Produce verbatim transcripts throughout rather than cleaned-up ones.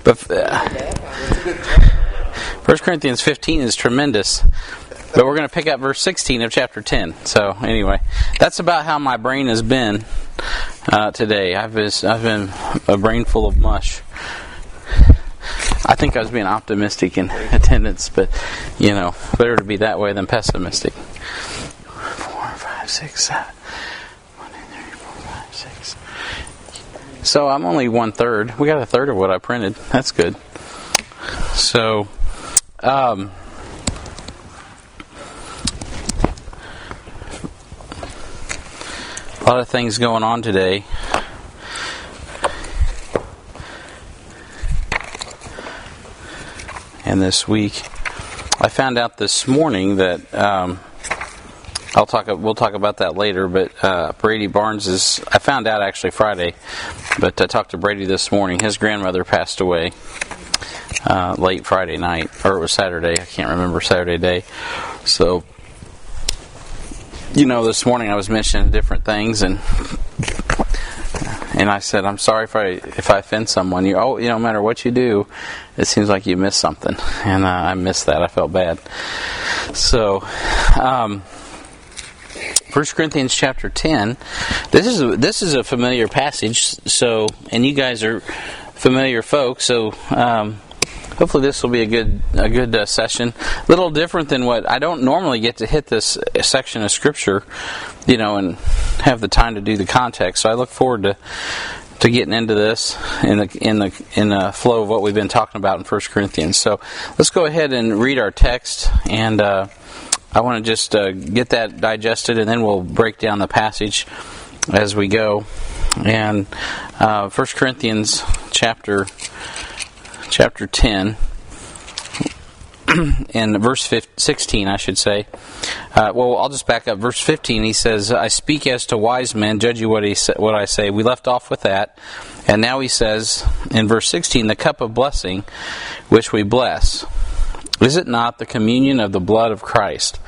But uh, First Corinthians fifteen is tremendous. But we're going to pick up verse sixteen of chapter ten. So anyway, that's about how my brain has been uh, today. I've been, I've been a brain full of mush. I think I was being optimistic in attendance, but, you know, better to be that way than pessimistic. Four, five, six, seven. One, two, three, four, five, six. So I'm only one third. We got a third of what I printed. That's good. So, um... a lot of things going on today. And this week, I found out this morning that um, I'll talk. We'll talk about that later. But uh, Brady Barnes is. I found out actually Friday, but I talked to Brady this morning. His grandmother passed away uh, late Friday night, or it was Saturday. I can't remember Saturday day. So. You know, this morning I was mentioning different things, and and I said, I'm sorry if I if I offend someone. You oh, you know, no matter what you do, it seems like you missed something, and uh, I missed that. I felt bad. So, um, First Corinthians chapter ten. This is a, this is a familiar passage. So, and you guys are familiar folks. So. Um, Hopefully this will be a good a good uh, session. A little different than what I don't normally get to hit this section of Scripture, you know, and have the time to do the context. So I look forward to to getting into this in the in the in the flow of what we've been talking about in First Corinthians. So let's go ahead and read our text, and uh, I want to just uh, get that digested, and then we'll break down the passage as we go. And uh, First Corinthians chapter. Chapter ten, and verse sixteen, I should say. Uh, well, I'll just back up. Verse fifteen, he says, I speak as to wise men, judge you what, he sa- what I say. We left off with that. And now he says, in verse sixteen, the cup of blessing, which we bless. Is it not the communion of the blood of Christ?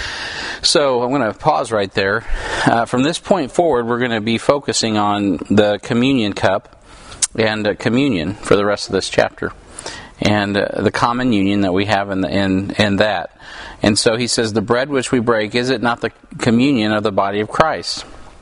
So I'm going to pause right there. Uh, from this point forward, we're going to be focusing on the communion cup. And uh, communion for the rest of this chapter, and uh, the common union that we have in, the, in in that. And so he says, the bread which we break, is it not the communion of the body of Christ?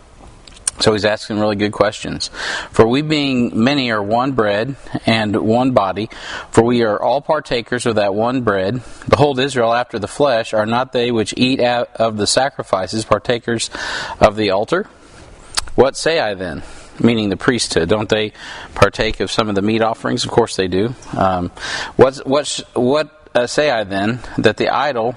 So he's asking really good questions. For we being many are one bread and one body, for we are all partakers of that one bread. Behold, Israel after the flesh, are not they which eat out of the sacrifices partakers of the altar? What say I then? Meaning the priesthood, don't they partake of some of the meat offerings? Of course they do. Um, what's, what's, what uh, say I then? That the idol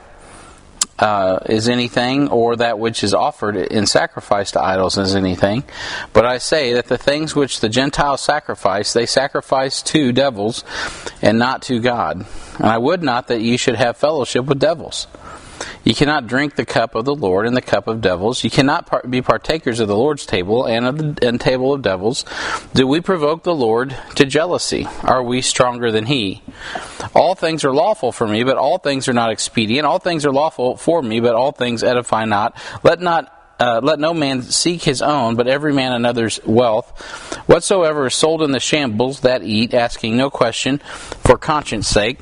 uh, is anything, or that which is offered in sacrifice to idols is anything. But I say that the things which the Gentiles sacrifice, they sacrifice to devils, and not to God. And I would not that ye should have fellowship with devils. You cannot drink the cup of the Lord and the cup of devils. You cannot par- be partakers of the Lord's table and of the and table of devils. Do we provoke the Lord to jealousy? Are we stronger than He? All things are lawful for me, but all things are not expedient. All things are lawful for me, but all things edify not. Let not uh, let no man seek his own, but every man another's wealth. Whatsoever is sold in the shambles, that eat, asking no question, for conscience sake.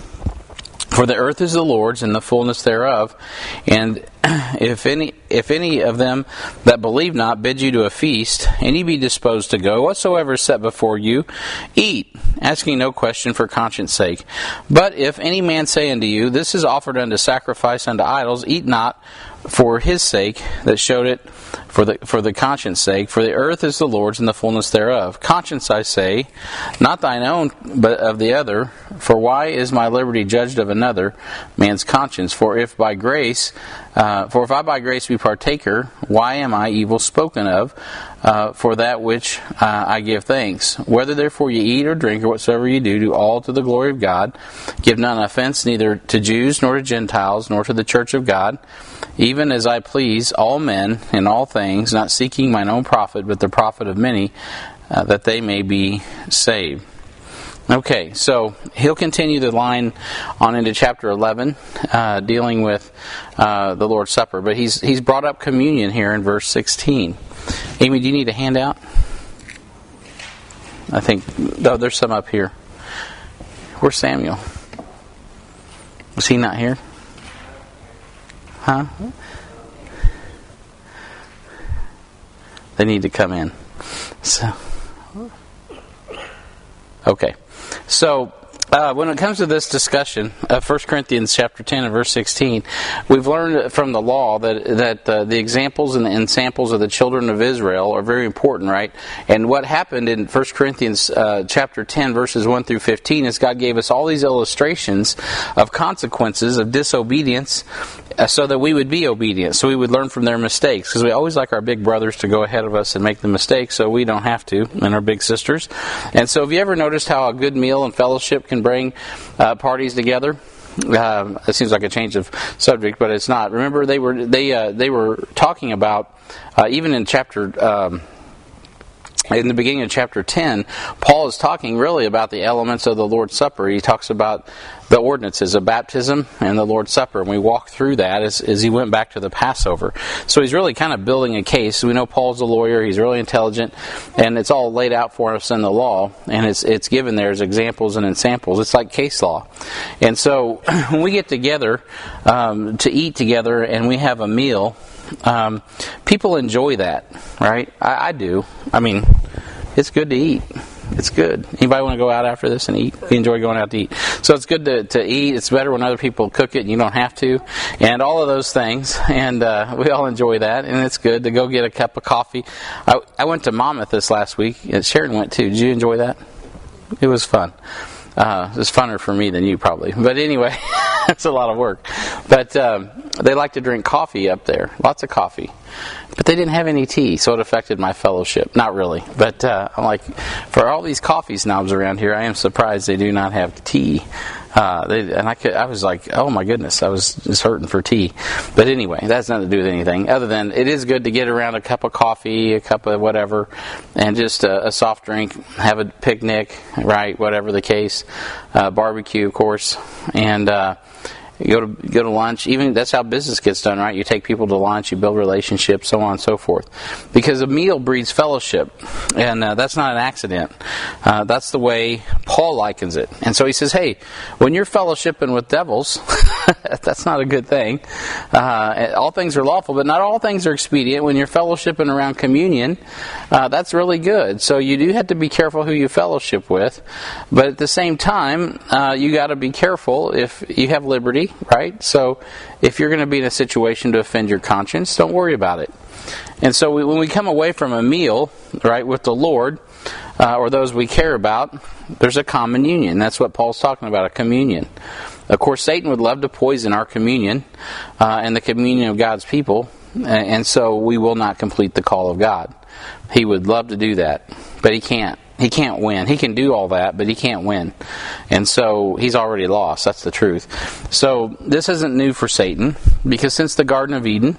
For the earth is the Lord's, and the fullness thereof. And if any if any of them that believe not bid you to a feast, and ye be disposed to go, whatsoever is set before you, eat, asking no question for conscience sake. But if any man say unto you, this is offered unto sacrifice unto idols, eat not for his sake that showed it, for the for the conscience sake. For the earth is the Lord's, and the fullness thereof. Conscience, I say, not thine own, but of the other. For why is my liberty judged of another man's conscience? For if by grace, uh, for if I by grace be partaker, why am I evil spoken of uh, for that which uh, I give thanks? Whether therefore ye eat or drink or whatsoever ye do, do all to the glory of God. Give none offense neither to Jews nor to Gentiles nor to the church of God, even as I please all men in all things, not seeking mine own profit, but the profit of many, uh, that they may be saved. Okay, so he'll continue the line on into chapter eleven, uh, dealing with uh, the Lord's Supper. But he's he's brought up communion here in verse sixteen. Amy, do you need a handout? I think, oh, there's some up here. Where's Samuel? Was he not here? Huh? They need to come in. So, okay. So, Uh, when it comes to this discussion of First Corinthians chapter ten and verse sixteen, we've learned from the law that that uh, the examples and the ensamples of the children of Israel are very important, right? And what happened in First Corinthians uh, chapter ten verses one through fifteen is God gave us all these illustrations of consequences of disobedience uh, so that we would be obedient, so we would learn from their mistakes, because we always like our big brothers to go ahead of us and make the mistakes so we don't have to, and our big sisters. And so have you ever noticed how a good meal and fellowship can bring uh, parties together? Uh, it seems like a change of subject, but it's not. Remember, they were they uh, they were talking about uh, even in chapter. Um, In the beginning of chapter ten, Paul is talking really about the elements of the Lord's Supper. He talks about the ordinances of baptism and the Lord's Supper, and we walked through that as, as he went back to the Passover. So he's really kind of building a case. We know Paul's a lawyer, he's really intelligent, and it's all laid out for us in the law, and it's it's given there as examples and ensamples. It's like case law. And so when we get together um, to eat together and we have a meal, Um, people enjoy that, right? I, I do. I mean, it's good to eat. It's good. Anybody want to go out after this and eat? We enjoy going out to eat. So it's good to, to eat. It's better when other people cook it and you don't have to. And all of those things. And uh, we all enjoy that. And it's good to go get a cup of coffee. I, I went to Monmouth this last week. And Sharon went too. Did you enjoy that? It was fun. Uh, it's funner for me than you probably. But anyway, it's a lot of work. But um, they like to drink coffee up there. Lots of coffee. But they didn't have any tea, so it affected my fellowship. Not really. But uh, I'm like, for all these coffee snobs around here, I am surprised they do not have tea. Uh, they, and I, could, I was like, oh my goodness, I was just hurting for tea. But anyway, that has nothing to do with anything. Other than it is good to get around a cup of coffee, a cup of whatever, and just a, a soft drink, have a picnic, right, whatever the case. Uh, barbecue, of course. And uh, you go to go to lunch. Even that's how business gets done, right? You take people to lunch, you build relationships, so on and so forth. Because a meal breeds fellowship, and uh, that's not an accident. Uh, that's the way Paul likens it. And so he says, hey, when you're fellowshipping with devils, that's not a good thing. Uh, all things are lawful, but not all things are expedient. When you're fellowshipping around communion, uh, that's really good. So you do have to be careful who you fellowship with. But at the same time, uh, you got to be careful if you have liberty. Right? So if you're going to be in a situation to offend your conscience, don't worry about it. And so we, when we come away from a meal, right, with the Lord, uh, or those we care about, there's a common union. That's what Paul's talking about, a communion. Of course, Satan would love to poison our communion uh, and the communion of God's people, and so we will not complete the call of God. He would love to do that, but he can't. He can't win. He can do all that, but he can't win. And so he's already lost. That's the truth. So this isn't new for Satan, because since the Garden of Eden,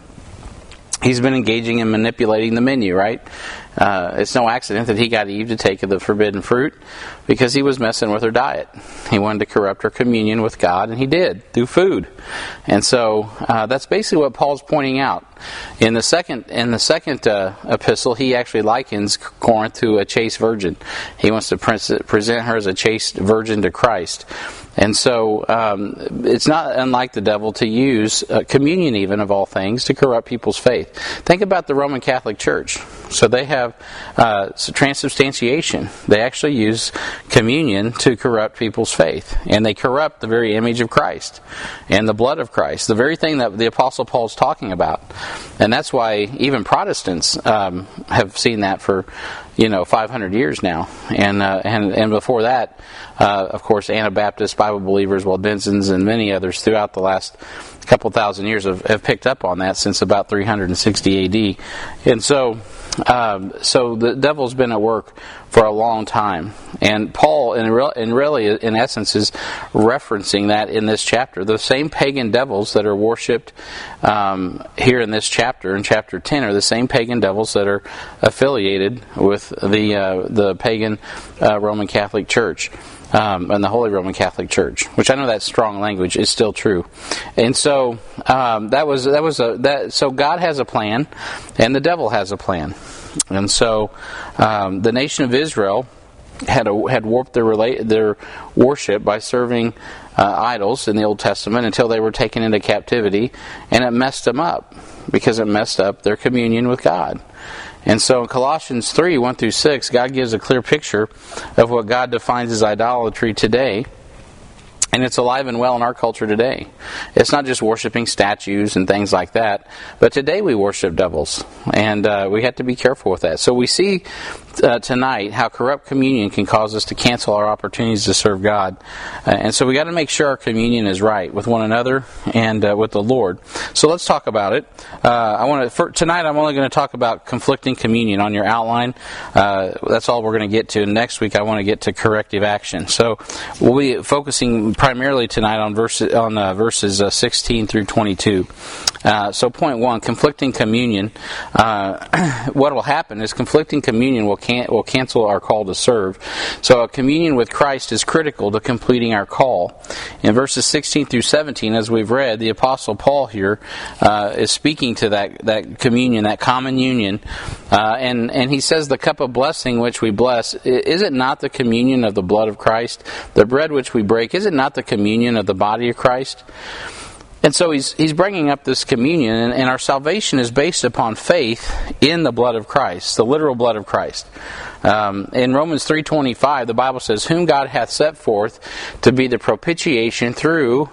he's been engaging in manipulating the menu, right? Uh, it's no accident that he got Eve to take of the forbidden fruit, because he was messing with her diet. He wanted to corrupt her communion with God, and he did, through food. And so uh, that's basically what Paul's pointing out. In the second in the second uh, epistle, he actually likens Corinth to a chaste virgin. He wants to present her as a chaste virgin to Christ. And so um, it's not unlike the devil to use uh, communion, even of all things, to corrupt people's faith. Think about the Roman Catholic Church. So they have uh, transubstantiation. They actually use communion to corrupt people's faith. And they corrupt the very image of Christ and the blood of Christ, the very thing that the Apostle Paul is talking about. And that's why even Protestants um, have seen that for, you know, five hundred years now. And uh, and, and before that, uh, of course, Anabaptists, Bible believers, Waldensians, and many others throughout the last couple thousand years have, have picked up on that since about three hundred sixty A D. And so... Um, so the devil's been at work for a long time, and Paul, in, re- in really, in essence, is referencing that in this chapter. The same pagan devils that are worshipped um, here in this chapter, in chapter ten, are the same pagan devils that are affiliated with the uh, the pagan uh, Roman Catholic Church. Um, and the Holy Roman Catholic Church, which I know that strong language is still true, and so um, that was that was a that. So God has a plan, and the devil has a plan, and so um, the nation of Israel had a, had warped their relate their worship by serving uh, idols in the Old Testament until they were taken into captivity, and it messed them up because it messed up their communion with God. And so in Colossians three, one through six, God gives a clear picture of what God defines as idolatry today. And it's alive and well in our culture today. It's not just worshiping statues and things like that, but today we worship devils, and uh, we have to be careful with that. So we see uh, tonight how corrupt communion can cause us to cancel our opportunities to serve God, uh, and so we got to make sure our communion is right with one another and uh, with the Lord. So let's talk about it. Uh, I want to for tonight. I'm only going to talk about conflicting communion on your outline. Uh, that's all we're going to get to. Next week, I want to get to corrective action. So we'll be focusing primarily tonight on verses on uh, verses uh, sixteen through twenty-two. Uh, so point one, conflicting communion. Uh, what will happen is conflicting communion will can will cancel our call to serve. So a communion with Christ is critical to completing our call. In verses sixteen through seventeen, as we've read, the Apostle Paul here uh, is speaking to that that communion, that common union, uh, and and he says, "The cup of blessing which we bless, is it not the communion of the blood of Christ? The bread which we break, is it not the communion of the body of Christ?" And so he's he's bringing up this communion, and, and our salvation is based upon faith in the blood of Christ, the literal blood of Christ. Um, in Romans three twenty-five, the Bible says, "Whom God hath set forth to be the propitiation through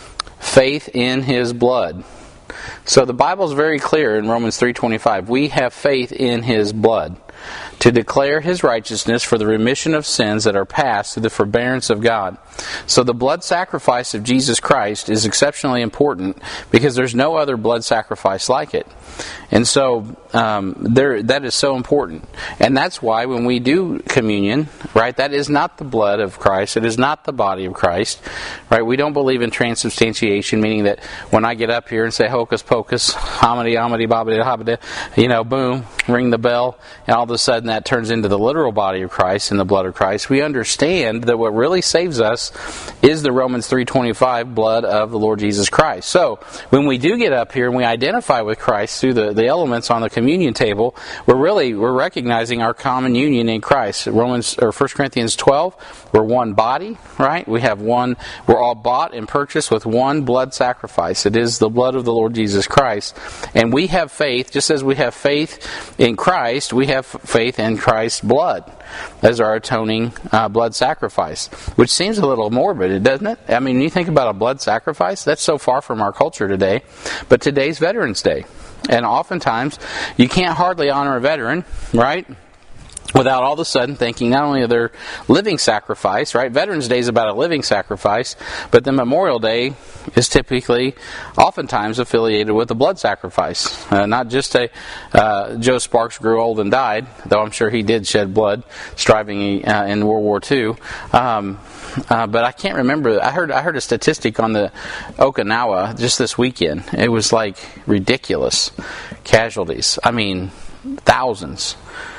faith in His blood." So the Bible is very clear in Romans three twenty-five. We have faith in His blood to declare His righteousness for the remission of sins that are past through the forbearance of God. So the blood sacrifice of Jesus Christ is exceptionally important because there's no other blood sacrifice like it. And so um, there, that is so important. And that's why when we do communion, right, that is not the blood of Christ. It is not the body of Christ. Right? We don't believe in transubstantiation, meaning that when I get up here and say hocus pocus, hominy, hominy, bobbity, hobbity, you know, boom, ring the bell, and all of a sudden that turns into the literal body of Christ and the blood of Christ. We understand that what really saves us is the Romans three twenty-five blood of the Lord Jesus Christ. So when we do get up here and we identify with Christ through the, the elements on the communion table, we're really we're recognizing our common union in Christ. Romans or First Corinthians twelve, we're one body, right? We have one. We're all bought and purchased with one blood sacrifice. It is the blood of the Lord Jesus Christ, and we have faith. Just as we have faith in Christ, we have faith in Christ's blood as our atoning uh, blood sacrifice, which seems a little morbid, doesn't it? I mean, when you think about a blood sacrifice, that's so far from our culture today. But today's Veterans Day, and oftentimes you can't hardly honor a veteran, right, without all of a sudden thinking not only of their living sacrifice, right? Veterans Day is about a living sacrifice, but then Memorial Day is typically, oftentimes, affiliated with a blood sacrifice. Uh, not just a uh, Joe Sparks grew old and died, though I'm sure he did shed blood striving uh, in World War Two. Um, uh, but I can't remember. I heard I heard a statistic on the Okinawa just this weekend. It was like ridiculous casualties. I mean, thousands.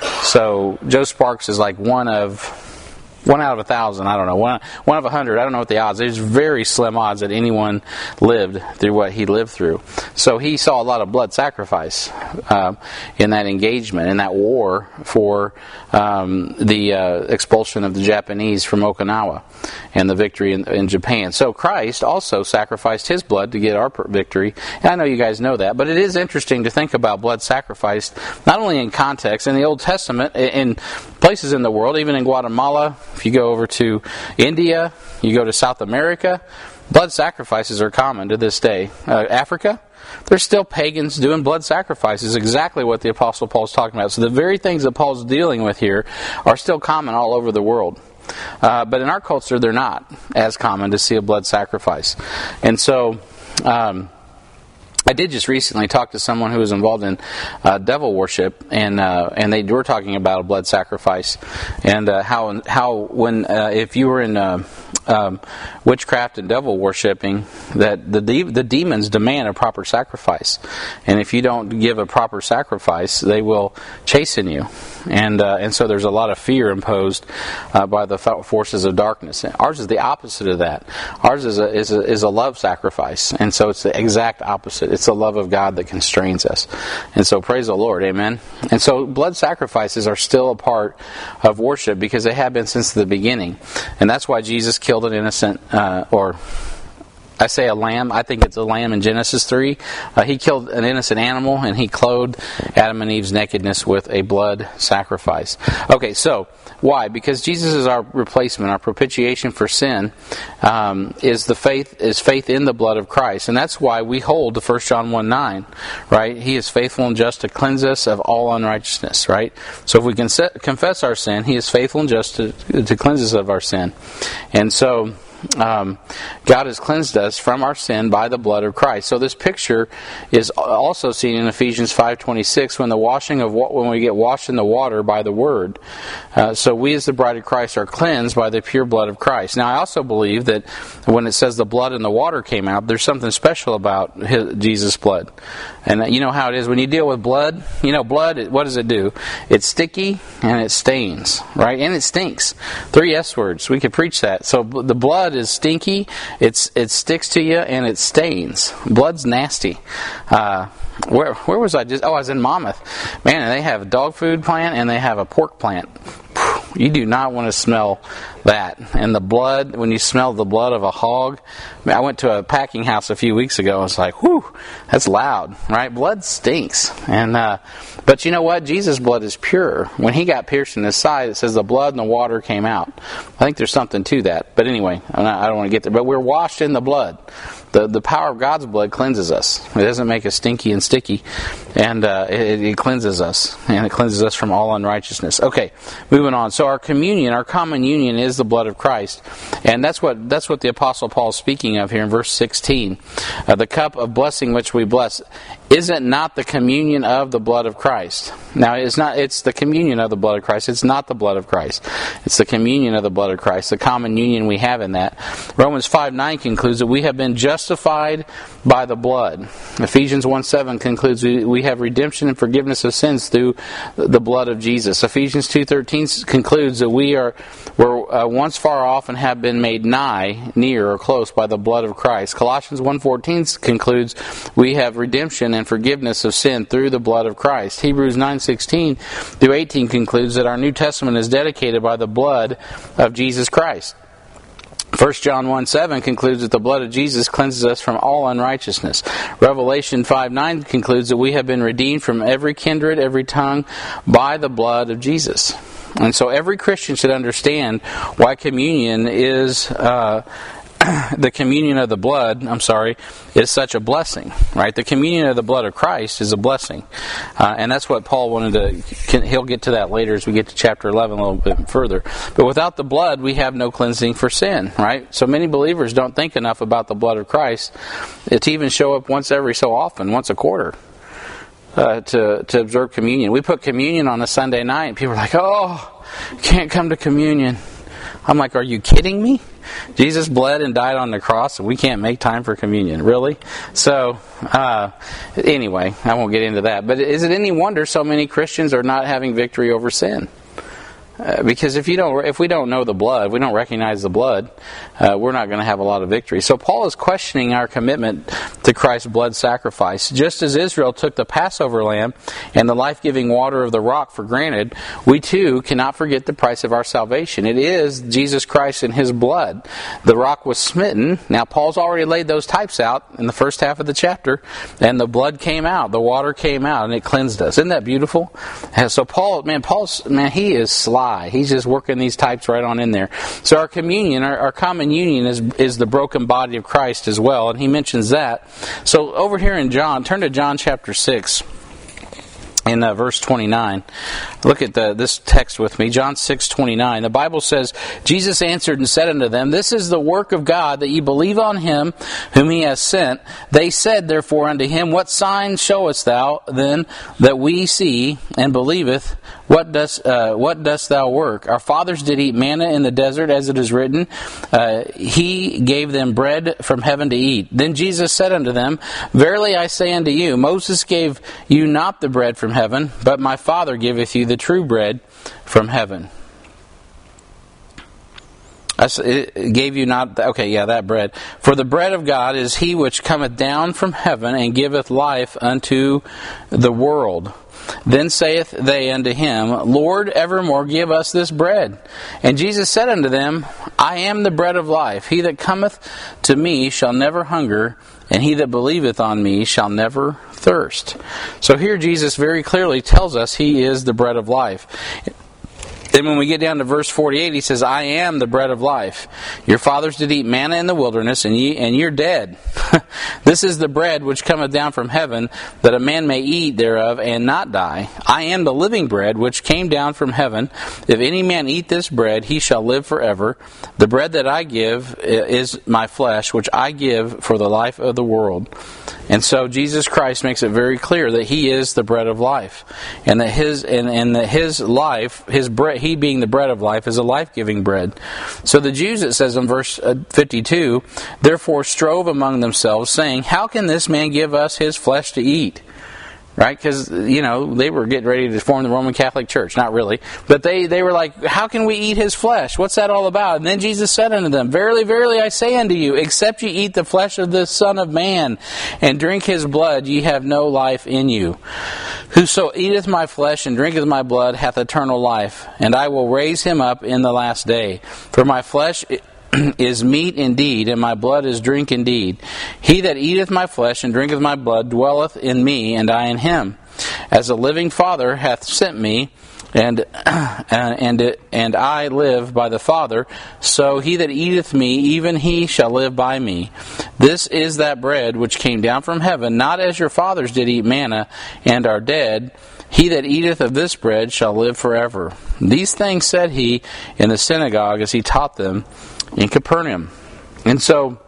So Joe Sparks is like one of one out of a thousand. I don't know. One one of a hundred. I don't know what the odds. There's very slim odds that anyone lived through what he lived through. So he saw a lot of blood sacrifice uh, in that engagement, in that war for um, the uh, expulsion of the Japanese from Okinawa and the victory in, in Japan. So Christ also sacrificed His blood to get our victory. And I know you guys know that, but it is interesting to think about blood sacrifice not only in context in the Old Testament, in places in the world, even in Guatemala. If you go over to India, you go to South America, blood sacrifices are common to this day. Uh, Africa, there's still pagans doing blood sacrifices, exactly what the Apostle Paul's talking about. So the very things that Paul's dealing with here are still common all over the world. Uh, but in our culture, they're not as common to see a blood sacrifice. And so Um, I did just recently talk to someone who was involved in uh, devil worship, and uh, and they were talking about a blood sacrifice, and uh, how how when uh, if you were in uh, um, witchcraft and devil worshiping, that the de- the demons demand a proper sacrifice, and if you don't give a proper sacrifice, they will chasten you. And uh, and so there's a lot of fear imposed uh, by the forces of darkness. Ours is the opposite of that. Ours is a, is a is a love sacrifice, and so it's the exact opposite. It's the love of God that constrains us. And so praise the Lord, amen. And so blood sacrifices are still a part of worship because they have been since the beginning, and that's why Jesus killed an innocent uh, or. I say a lamb. I think it's a lamb in Genesis three. Uh, he killed an innocent animal, and he clothed Adam and Eve's nakedness with a blood sacrifice. Okay, so why? Because Jesus is our replacement, our propitiation for sin. Um, is the faith is faith in the blood of Christ, and that's why we hold to First John one nine. Right? He is faithful and just to cleanse us of all unrighteousness. Right? So if we can confess our sin, He is faithful and just to, to cleanse us of our sin, and so. Um, God has cleansed us from our sin by the blood of Christ. So this picture is also seen in Ephesians five twenty-six when the washing of when we get washed in the water by the Word. Uh, so we as the bride of Christ are cleansed by the pure blood of Christ. Now I also believe that when it says the blood and the water came out, there's something special about his, Jesus' blood. And you know how it is when you deal with blood. You know, blood. What does it do? It's sticky and it stains, right? And it stinks. Three S words. We could preach that. So the blood is stinky, it's it sticks to you, and it stains. Blood's nasty. Uh, where where was I just? Oh, I was in Monmouth. Man, and they have a dog food plant and they have a pork plant. You do not want to smell that. And the blood, when you smell the blood of a hog. I went to a packing house a few weeks ago. I was like, whew, that's loud, right? Blood stinks. And uh, but you know what? Jesus' blood is pure. When He got pierced in His side, it says the blood and the water came out. I think there's something to that. But anyway, I'm not, I don't want to get there. But we're washed in the blood. The the power of God's blood cleanses us. It doesn't make us stinky and sticky. And uh, it, it cleanses us. And it cleanses us from all unrighteousness. Okay, moving on. So our communion, our common union is the blood of Christ. And that's what that's what the Apostle Paul is speaking of here in verse sixteen. Uh, the cup of blessing which we bless. Is it not the communion of the blood of Christ? Now, it's not. It's the communion of the blood of Christ. It's not the blood of Christ. It's the communion of the blood of Christ, the common union we have in that. Romans five nine concludes that we have been justified by the blood. Ephesians one seven concludes we, we have redemption and forgiveness of sins through the blood of Jesus. Ephesians two thirteen concludes that we are were uh, once far off and have been made nigh, near, or close by the blood of Christ. Colossians one fourteen concludes we have redemption and forgiveness of sin through the blood of Christ. Hebrews nine sixteen through eighteen concludes that our New Testament is dedicated by the blood of Jesus Christ. First John one seven concludes that the blood of Jesus cleanses us from all unrighteousness. Revelation five nine concludes that we have been redeemed from every kindred, every tongue, by the blood of Jesus. And so every Christian should understand why communion is... Uh, the communion of the blood, I'm sorry, is such a blessing, right? The communion of the blood of Christ is a blessing. Uh, and that's what Paul wanted to, he'll get to that later as we get to chapter eleven a little bit further. But without the blood, we have no cleansing for sin, right? So many believers don't think enough about the blood of Christ to even show up once every so often, once a quarter. Uh, to, to observe communion. We put communion on a Sunday night and people are like, oh, can't come to communion. I'm like, are you kidding me? Jesus bled and died on the cross and we can't make time for communion. Really? So, uh, anyway, I won't get into that. But is it any wonder so many Christians are not having victory over sin? Uh, because if you don't, if we don't know the blood, we don't recognize the blood, uh, we're not going to have a lot of victory. So Paul is questioning our commitment to Christ's blood sacrifice. Just as Israel took the Passover lamb and the life-giving water of the rock for granted, we too cannot forget the price of our salvation. It is Jesus Christ and His blood. The rock was smitten. Now Paul's already laid those types out in the first half of the chapter, and the blood came out, the water came out, and it cleansed us. Isn't that beautiful? And so Paul, man, Paul's, man, he is sly. He's just working these types right on in there. So our communion, our, our common union is is the broken body of Christ as well, and he mentions that. So over here in John, turn to John chapter six. In uh, verse twenty-nine, look at the, this text with me. John six twenty-nine. The Bible says, Jesus answered and said unto them, This is the work of God, that ye believe on Him whom He has sent. They said therefore unto Him, What sign showest thou then that we see and believeth? What dost uh, what dost thou work? Our fathers did eat manna in the desert, as it is written, uh, He gave them bread from heaven to eat. Then Jesus said unto them, Verily I say unto you, Moses gave you not the bread from from heaven, but my Father giveth you the true bread from heaven. It gave you not... Okay, yeah, that bread. For the bread of God is he which cometh down from heaven, and giveth life unto the world. Then saith they unto him, Lord, evermore give us this bread. And Jesus said unto them, I am the bread of life. He that cometh to me shall never hunger, and he that believeth on me shall never thirst. So here Jesus very clearly tells us he is the bread of life. Then when we get down to verse forty-eight, he says, I am the bread of life. Your fathers did eat manna in the wilderness, and ye and you're dead. This is the bread which cometh down from heaven, that a man may eat thereof and not die. I am the living bread which came down from heaven. If any man eat this bread, he shall live forever. The bread that I give is my flesh, which I give for the life of the world. And so Jesus Christ makes it very clear that he is the bread of life, and that his and, and that his life, his bread, he being the bread of life, is a life-giving bread. So the Jews, it says in verse fifty-two, therefore strove among themselves, saying, how can this man give us his flesh to eat? Right? Because, you know, they were getting ready to form the Roman Catholic Church. Not really. But they, they were like, how can we eat his flesh? What's that all about? And then Jesus said unto them, verily, verily, I say unto you, except ye eat the flesh of the Son of Man, and drink his blood, ye have no life in you. Whoso eateth my flesh and drinketh my blood hath eternal life, and I will raise him up in the last day. For my flesh is meat indeed, and my blood is drink indeed. He that eateth my flesh and drinketh my blood dwelleth in me, and I in him. As the living Father hath sent me, and and and I live by the Father, so he that eateth me, even he shall live by me. This is that bread which came down from heaven, not as your fathers did eat manna, and are dead. He that eateth of this bread shall live forever. These things said he in the synagogue as he taught them in Capernaum. And so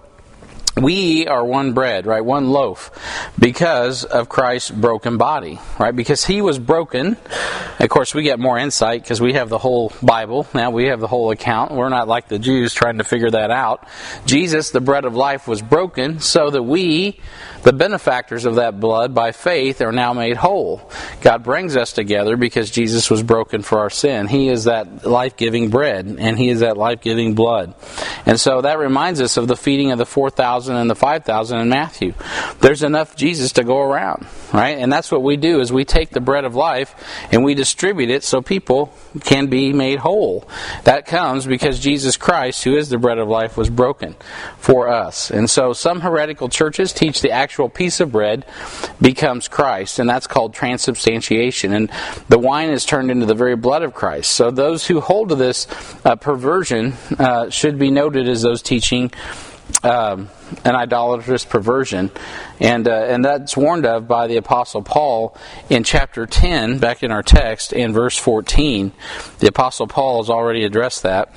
we are one bread, right? One loaf, because of Christ's broken body, right? Because he was broken. Of course, we get more insight because we have the whole Bible. Now we have the whole account. We're not like the Jews trying to figure that out. Jesus, the bread of life, was broken so that we, the benefactors of that blood, by faith, are now made whole. God brings us together because Jesus was broken for our sin. He is that life-giving bread, and he is that life-giving blood. And so that reminds us of the feeding of the four thousand and the five thousand in Matthew. There's enough Jesus to go around, right? And that's what we do, is we take the bread of life and we distribute it so people can be made whole. That comes because Jesus Christ, who is the bread of life, was broken for us. And so some heretical churches teach the actual piece of bread becomes Christ, and that's called transubstantiation. And the wine is turned into the very blood of Christ. So those who hold to this uh, perversion uh, should be noted as those teaching Um, an idolatrous perversion, and uh, and that's warned of by the Apostle Paul in chapter ten, back in our text, in verse fourteen. The Apostle Paul has already addressed that.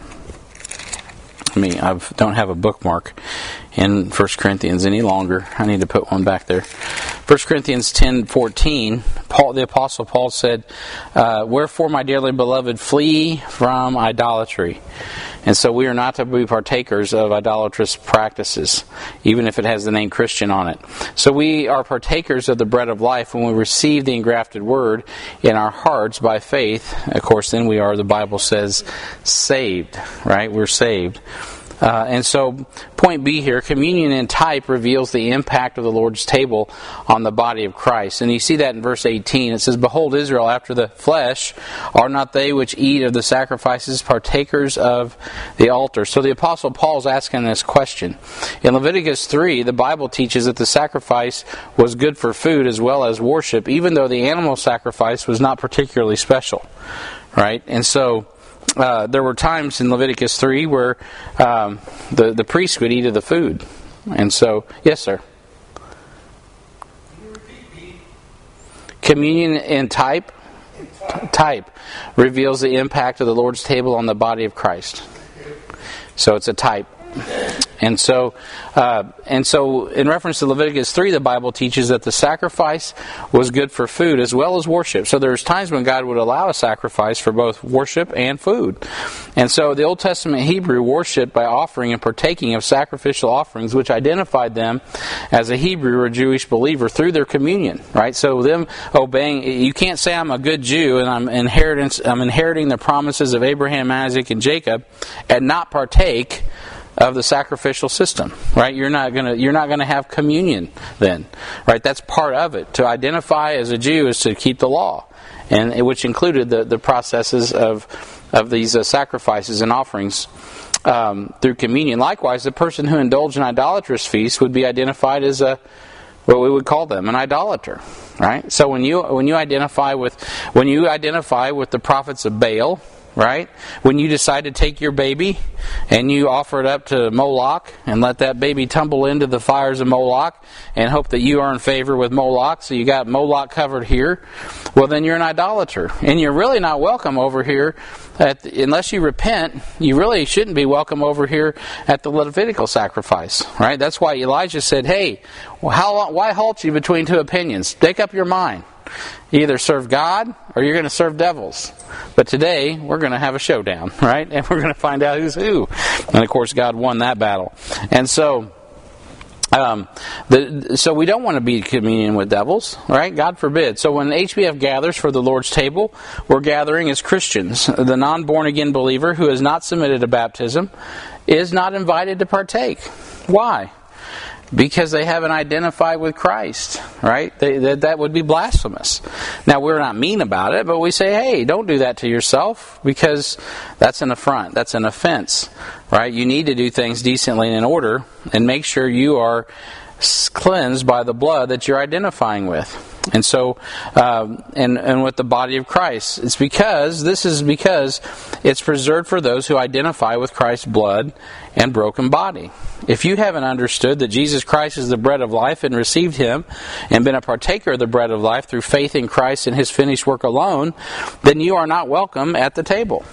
I mean, I don't have a bookmark in First Corinthians any longer. I need to put one back there. First Corinthians ten fourteen, Paul, the Apostle Paul said, uh, wherefore, my dearly beloved, flee from idolatry. And so we are not to be partakers of idolatrous practices, even if it has the name Christian on it. So we are partakers of the bread of life when we receive the engrafted word in our hearts by faith. Of course, then we are, the Bible says, saved, right? We're saved. Uh, and so, point B here, communion in type reveals the impact of the Lord's table on the body of Christ. And you see that in verse eighteen. It says, behold, Israel, after the flesh, are not they which eat of the sacrifices partakers of the altar? So the Apostle Paul is asking this question. In Leviticus three, the Bible teaches that the sacrifice was good for food as well as worship, even though the animal sacrifice was not particularly special. Right? And so, Uh, there were times in Leviticus three where um, the, the priest would eat of the food. And so, yes, sir. Communion in type, type reveals the impact of the Lord's table on the body of Christ. So it's a type. And so, uh, and so, in reference to Leviticus three, the Bible teaches that the sacrifice was good for food as well as worship. So there's times when God would allow a sacrifice for both worship and food. And so the Old Testament Hebrew worshipped by offering and partaking of sacrificial offerings, which identified them as a Hebrew or Jewish believer through their communion. Right. So them obeying, you can't say I'm a good Jew and I'm inheritance, I'm inheriting the promises of Abraham, Isaac, and Jacob, and not partake of the sacrificial system, right? You're not gonna you're not gonna have communion then, right? That's part of it. To identify as a Jew is to keep the law, and which included the, the processes of of these uh, sacrifices and offerings um, through communion. Likewise, the person who indulged in idolatrous feasts would be identified as a what we would call them an idolater, right? So when you when you identify with when you identify with the prophets of Baal. Right? When you decide to take your baby and you offer it up to Moloch and let that baby tumble into the fires of Moloch and hope that you are in favor with Moloch, so you got Moloch covered here, well then you're an idolater. And you're really not welcome over here, at the, unless you repent, you really shouldn't be welcome over here at the Levitical sacrifice. Right? That's why Elijah said, hey, well, how long, why halt you between two opinions? Make up your mind. You either serve God or you're going to serve devils. But today, we're going to have a showdown, right? And we're going to find out who's who. And of course, God won that battle. And so, um, the, so we don't want to be in communion with devils, right? God forbid. So when H B F gathers for the Lord's table, we're gathering as Christians. The non-born-again believer who has not submitted to baptism is not invited to partake. Why? Because they haven't identified with Christ, right? They, that, that would be blasphemous. Now, we're not mean about it, but we say, hey, don't do that to yourself, because that's an affront. That's an offense, right? You need to do things decently and in order, and make sure you are cleansed by the blood that you're identifying with. And so, um, and, and with the body of Christ. It's because, this is because it's preserved for those who identify with Christ's blood and broken body. If you haven't understood that Jesus Christ is the bread of life and received Him and been a partaker of the bread of life through faith in Christ and His finished work alone, then you are not welcome at the table.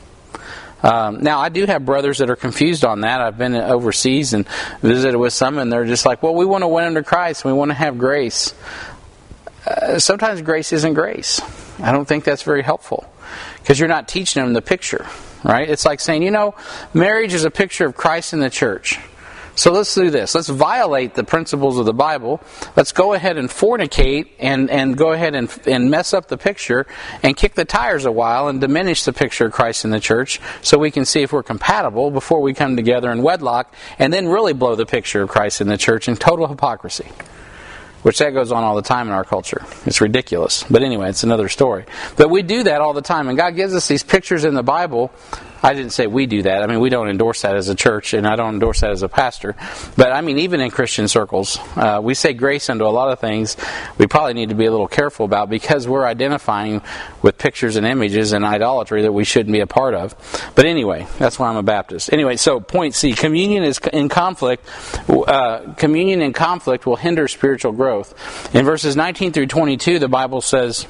Um, now, I do have brothers that are confused on that. I've been overseas and visited with some, and they're just like, well, we want to win them to Christ and we want to have grace. Uh, sometimes grace isn't grace. I don't think that's very helpful, because you're not teaching them the picture, right? It's like saying, you know, marriage is a picture of Christ in the church. So let's do this. Let's violate the principles of the Bible. Let's go ahead and fornicate and, and go ahead and, and mess up the picture and kick the tires a while and diminish the picture of Christ in the church, so we can see if we're compatible before we come together in wedlock, and then really blow the picture of Christ in the church in total hypocrisy. Which that goes on all the time in our culture. It's ridiculous. But anyway, it's another story. But we do that all the time. And God gives us these pictures in the Bible. I didn't say we do that. I mean, we don't endorse that as a church, and I don't endorse that as a pastor. But I mean, even in Christian circles, uh, we say grace unto a lot of things we probably need to be a little careful about, because we're identifying with pictures and images and idolatry that we shouldn't be a part of. But anyway, that's why I'm a Baptist. Anyway, so point C, communion is in conflict. Uh, communion in conflict will hinder spiritual growth. In verses nineteen through twenty-two, the Bible says,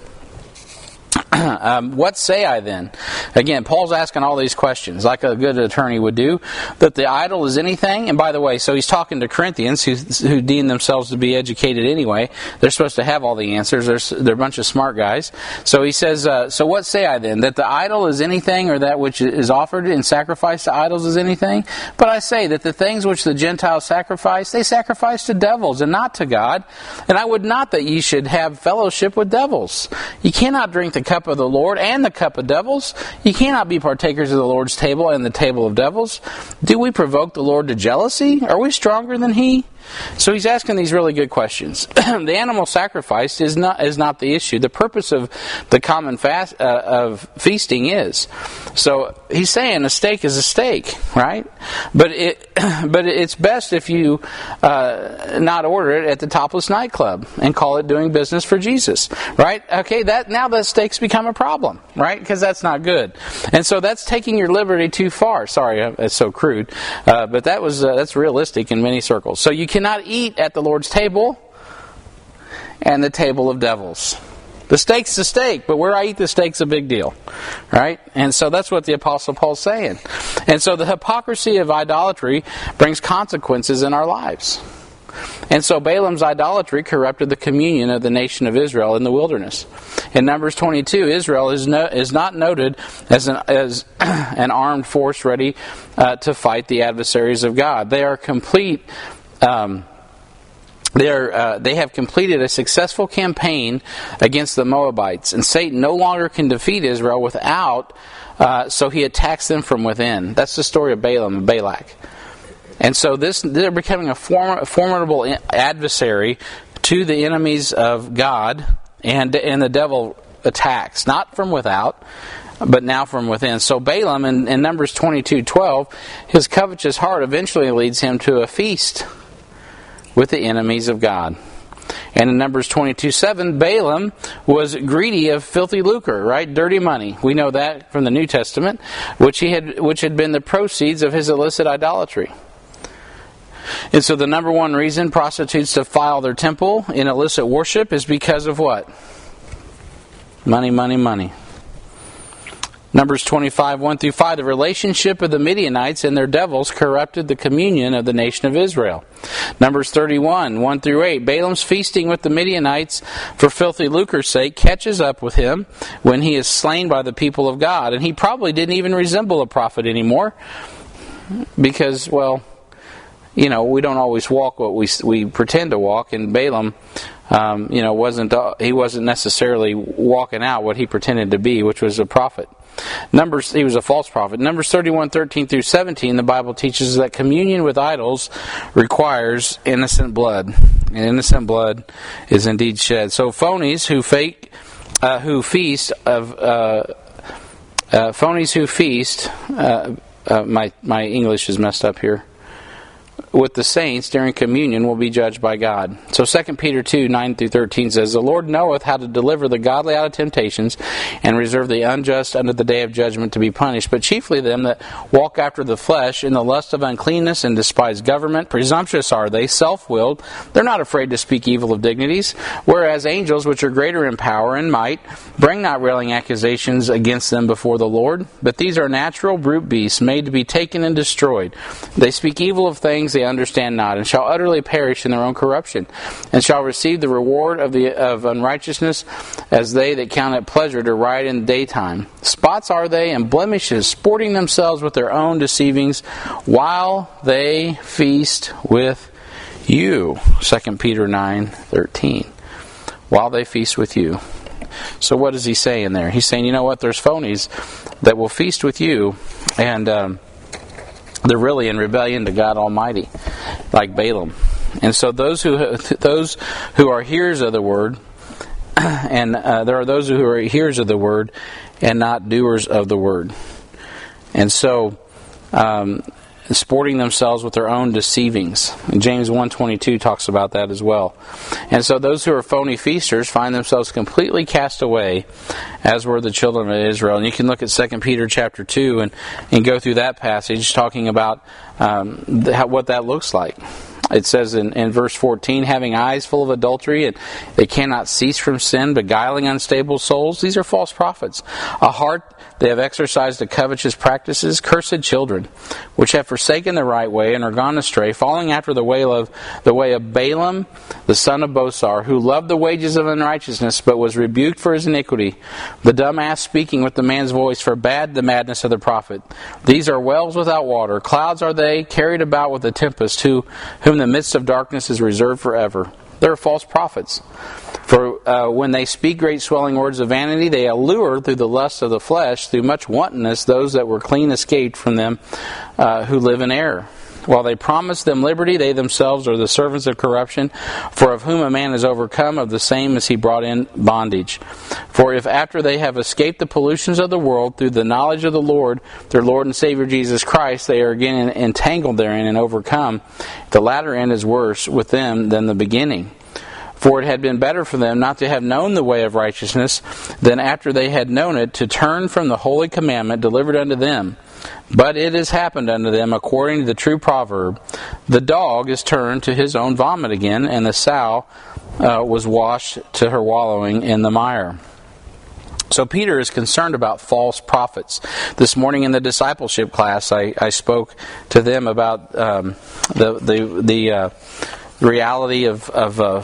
Um, what say I then? Again, Paul's asking all these questions, like a good attorney would do. That the idol is anything. And by the way, so he's talking to Corinthians who, who deem themselves to be educated anyway. They're supposed to have all the answers. They're, they're a bunch of smart guys. So he says, uh, so what say I then? That the idol is anything, or that which is offered in sacrifice to idols is anything? But I say that the things which the Gentiles sacrifice, they sacrifice to devils and not to God. And I would not that ye should have fellowship with devils. You cannot drink the cup of the Lord and the cup of devils. You cannot be partakers of the Lord's table and the table of devils. Do we provoke the Lord to jealousy? Are we stronger than He? So he's asking these really good questions. The animal sacrifice is not is not the issue. The purpose of the common fast uh, of feasting is. So he's saying a steak is a steak, right? But it but it's best if you uh, not order it at the topless nightclub and call it doing business for Jesus, right? Okay, that now the steaks become a problem, right? Because that's not good, and so that's taking your liberty too far. Sorry, it's so crude, uh, but that was uh, that's realistic in many circles. So you cannot eat at the Lord's table and the table of devils. The steak's the steak, but where I eat the steak's a big deal. Right? And so that's what the Apostle Paul's saying. And so the hypocrisy of idolatry brings consequences in our lives. And so Balaam's idolatry corrupted the communion of the nation of Israel in the wilderness. In Numbers twenty-two, Israel is no, is not noted as an, as an armed force ready uh, to fight the adversaries of God. They are complete... Um, They are, uh, they have completed a successful campaign against the Moabites, and Satan no longer can defeat Israel without, uh, so he attacks them from within. That's the story of Balaam and Balak. And so this, they're becoming a, form, a formidable adversary to the enemies of God, and, and the devil attacks, not from without, but now from within. So Balaam, in, in Numbers twenty-two twelve, his covetous heart eventually leads him to a feast with the enemies of God. And in Numbers twenty-two seven, Balaam was greedy of filthy lucre, right? Dirty money. We know that from the New Testament, which he had which had been the proceeds of his illicit idolatry. And so the number one reason prostitutes defile their temple in illicit worship is because of what? Money, money, money. Numbers twenty-five, one through five, the relationship of the Midianites and their devils corrupted the communion of the nation of Israel. Numbers thirty-one, one through eight, Balaam's feasting with the Midianites for filthy lucre's sake catches up with him when he is slain by the people of God. And he probably didn't even resemble a prophet anymore because, well, you know, we don't always walk what we we pretend to walk, and Balaam um, you know, wasn't he wasn't necessarily walking out what he pretended to be, which was a prophet. Numbers, he was a false prophet. Numbers thirty-one, thirteen through seventeen, the Bible teaches that communion with idols requires innocent blood. And innocent blood is indeed shed. So phonies who fake, uh, who feast of, uh, uh, phonies who feast, uh, uh, my, my English is messed up here, with the saints during communion will be judged by God. So Second Peter two, nine through thirteen says, the Lord knoweth how to deliver the godly out of temptations, and reserve the unjust unto the day of judgment to be punished, but chiefly them that walk after the flesh in the lust of uncleanness and despise government. Presumptuous are they, self-willed. They're not afraid to speak evil of dignities, whereas angels, which are greater in power and might, bring not railing accusations against them before the Lord. But these are natural brute beasts, made to be taken and destroyed. They speak evil of things they understand not, and shall utterly perish in their own corruption, and shall receive the reward of the of unrighteousness, as they that count it pleasure to ride in the daytime. Spots are they and blemishes, sporting themselves with their own deceivings, while they feast with you. Second Peter nine thirteen. While they feast with you. So what is he saying there? He's saying, you know what? There's phonies that will feast with you, and um, they're really in rebellion to God Almighty, like Balaam. And so those who those who are hearers of the word, and uh, there are those who are hearers of the word and not doers of the word. And so, um, sporting themselves with their own deceivings. And James one twenty-two talks about that as well. And so those who are phony feasters find themselves completely cast away, as were the children of Israel. And you can look at Second Peter chapter two and, and go through that passage talking about um, the, how, what that looks like. It says in, in verse fourteen, having eyes full of adultery, and they cannot cease from sin, beguiling unstable souls. These are false prophets. A heart they have exercised to covetous practices, cursed children, which have forsaken the right way and are gone astray, falling after the way of the way of Balaam, the son of Bosor, who loved the wages of unrighteousness, but was rebuked for his iniquity. The dumb ass speaking with the man's voice forbade the madness of the prophet. These are wells without water. Clouds are they, carried about with a tempest, who whom the midst of darkness is reserved forever. They are false prophets. For uh, when they speak great swelling words of vanity, they allure through the lust of the flesh, through much wantonness, those that were clean escaped from them uh, who live in error. While they promise them liberty, they themselves are the servants of corruption. For of whom a man is overcome, of the same is he brought in bondage. For if after they have escaped the pollutions of the world through the knowledge of the Lord, their Lord and Savior Jesus Christ, they are again entangled therein and overcome, the latter end is worse with them than the beginning. For it had been better for them not to have known the way of righteousness, than after they had known it, to turn from the holy commandment delivered unto them. But it has happened unto them according to the true proverb, the dog is turned to his own vomit again, and the sow uh, was washed to her wallowing in the mire. So Peter is concerned about false prophets. This morning in the discipleship class, I, I spoke to them about um, the the the uh, reality of of uh,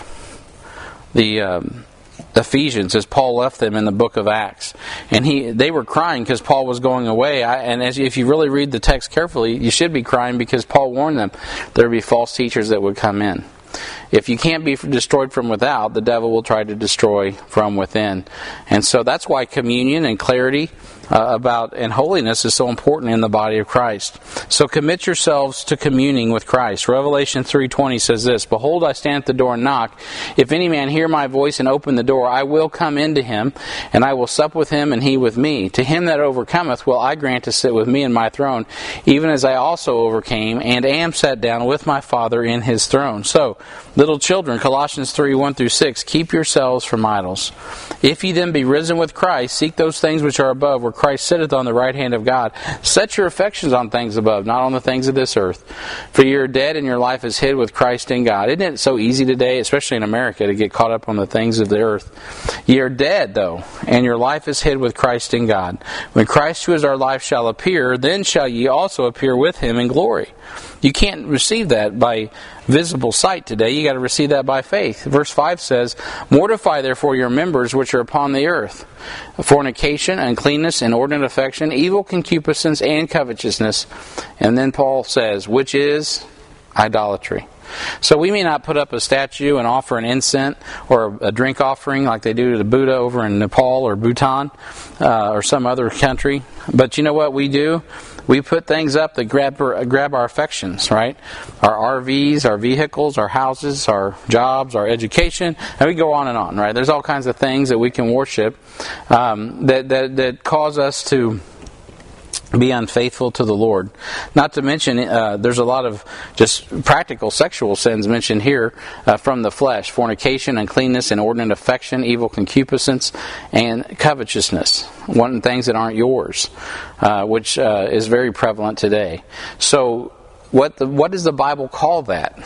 the um, Ephesians as Paul left them in the book of Acts, and he they were crying because Paul was going away. I, and as if you really read the text carefully, you should be crying because Paul warned them there would be false teachers that would come in. If you can't be destroyed from without, the devil will try to destroy from within. And so that's why communion and clarity uh, about and holiness is so important in the body of Christ. So commit yourselves to communing with Christ. Revelation three twenty says this, "Behold, I stand at the door and knock. If any man hear my voice and open the door, I will come into him, and I will sup with him and he with me. To him that overcometh will I grant to sit with me in my throne, even as I also overcame and am set down with my Father in his throne." So, little children, Colossians three one through six, "Keep yourselves from idols. If ye then be risen with Christ, seek those things which are above, where Christ sitteth on the right hand of God. Set your affections on things above, not on the things of this earth. For ye are dead, and your life is hid with Christ in God." Isn't it so easy today, especially in America, to get caught up on the things of the earth? "Ye are dead, though, and your life is hid with Christ in God. When Christ, who is our life, shall appear, then shall ye also appear with him in glory." You can't receive that by visible sight today. You got to receive that by faith. Verse five says, "Mortify therefore your members which are upon the earth, fornication, uncleanness, inordinate affection, evil concupiscence, and covetousness." And then Paul says, "Which is idolatry." So we may not put up a statue and offer an incense or a drink offering like they do to the Buddha over in Nepal or Bhutan uh, or some other country. But you know what we do? We put things up that grab grab our affections, right? Our R Vs, our vehicles, our houses, our jobs, our education, and we go on and on, right? There's all kinds of things that we can worship um, that, that that cause us to be unfaithful to the Lord. Not to mention, uh, there's a lot of just practical sexual sins mentioned here uh, from the flesh: fornication, uncleanness, inordinate affection, evil concupiscence, and covetousness, wanting things that aren't yours, uh, which uh, is very prevalent today. So, what the, what does the Bible call that?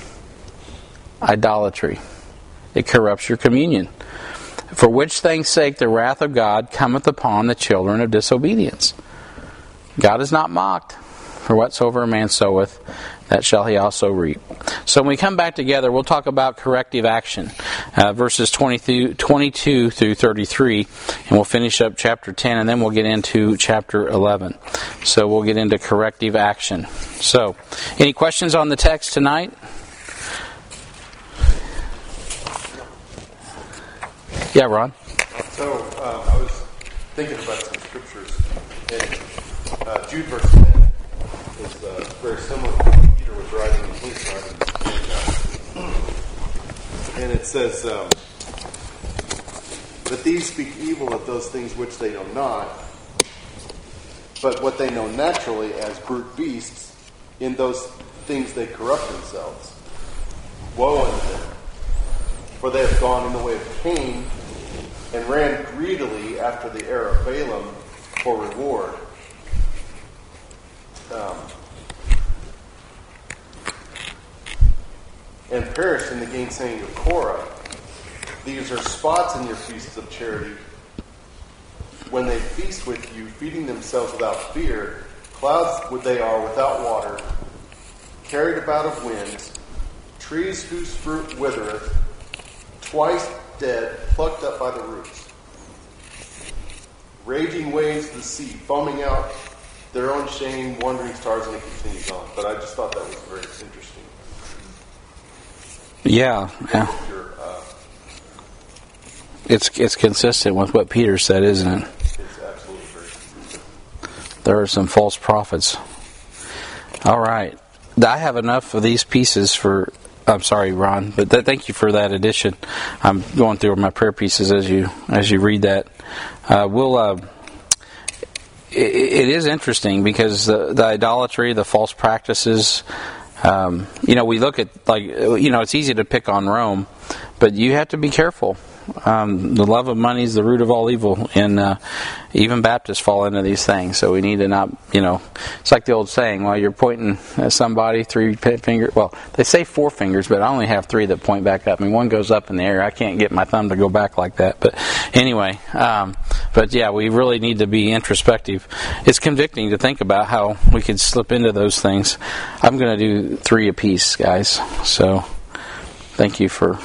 Idolatry. It corrupts your communion. "For which things sake the wrath of God cometh upon the children of disobedience. God is not mocked, for whatsoever a man soweth, that shall he also reap." So when we come back together, we'll talk about corrective action, uh, verses twenty-two through thirty-three, and we'll finish up chapter ten, and then we'll get into chapter eleven. So we'll get into corrective action. So, any questions on the text tonight? Yeah, Ron? So, um, I was thinking about some scriptures, and Uh, Jude verse ten is uh, very similar to what Peter was writing in his writing. And it says um, that these speak evil of those things which they know not, but what they know naturally as brute beasts, in those things they corrupt themselves. Woe unto them, for they have gone in the way of Cain, and ran greedily after the heir of Balaam for reward. Um, and perished in the gainsaying of Korah. These are spots in your feasts of charity, when they feast with you, feeding themselves without fear. Clouds would they are without water, carried about of winds, trees whose fruit withereth, twice dead, plucked up by the roots. Raging waves of the sea, foaming out their own shame, wandering stars, and it continues on. But I just thought that was very interesting. Yeah, yeah. Uh, it's it's consistent with what Peter said, isn't it? It's absolutely very consistent. There are some false prophets. All right, I have enough of these pieces for. I'm sorry, Ron, but th- thank you for that addition. I'm going through my prayer pieces as you as you read that. Uh, we'll. Uh, It is interesting because the, the idolatry, the false practices, um, you know, we look at, like, you know, it's easy to pick on Rome, but you have to be careful. Um, the love of money is the root of all evil, and uh, even Baptists fall into these things. So we need to not, you know, it's like the old saying: while you're pointing at somebody, three fingers. Well, they say four fingers, but I only have three that point back up. I mean, one goes up in the air. I can't get my thumb to go back like that. But anyway, um, but yeah, we really need to be introspective. It's convicting to think about how we could slip into those things. I'm going to do three apiece, guys. So thank you for.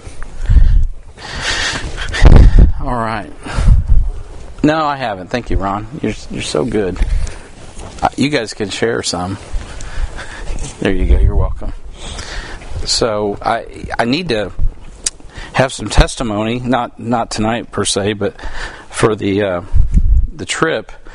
All right. No, I haven't. Thank you, Ron. You're you're so good. Uh, you guys can share some. There you go. You're welcome. So I I need to have some testimony. Not not tonight per se, but for the uh, the trip.